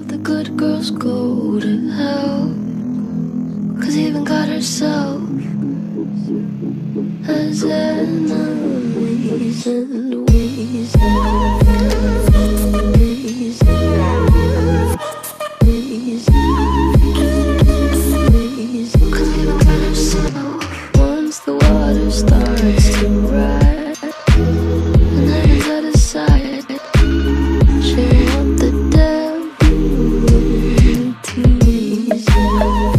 the good girls go to hell, 'cause even God herself has enemies and ways. Cause even God herself, once the water starts to rise, and heaven's out of sight, cheer up the devil to tease.